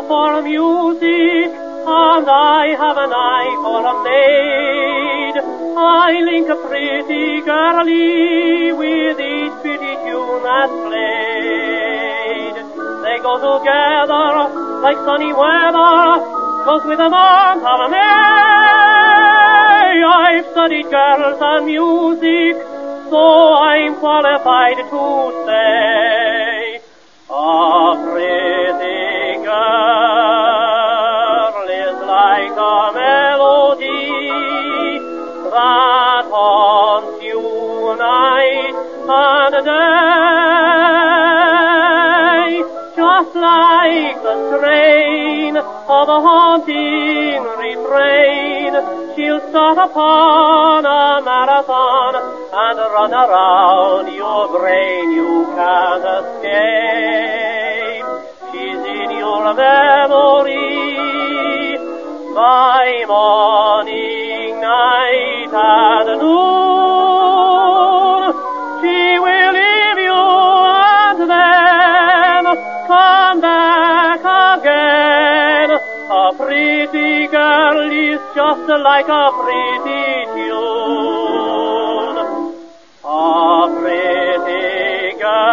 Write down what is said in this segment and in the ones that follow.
for music, and I have an eye for a maid. I link a pretty girlie with each pretty tune that's played. They go together like sunny weather, 'cause with them arms have a May. I've studied girls and music, so I'm qualified to say a pretty girl is like a melody that haunts you night and day, just like the strain of a haunting refrain. She'll start upon a marathon and run around your brain. You can't escape. She's in your memory by morning, night, and noon. She will leave you and then come back again. A pretty girl is just like a pretty tune. A pretty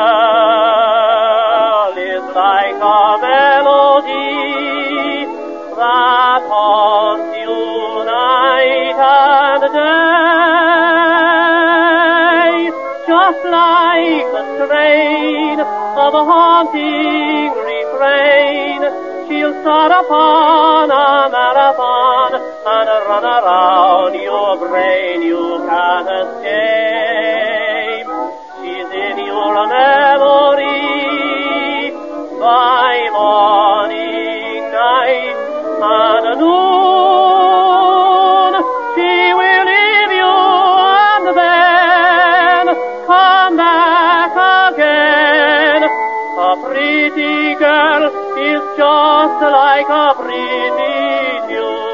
girl is like a melody that haunts you night and day, just like the strain of a haunting refrain. She'll start upon a marathon and run around your brain. You can't escape. She's in your memory by morning, night, and noon. She will leave you and then come back again. A pretty girl is just like a pretty tune.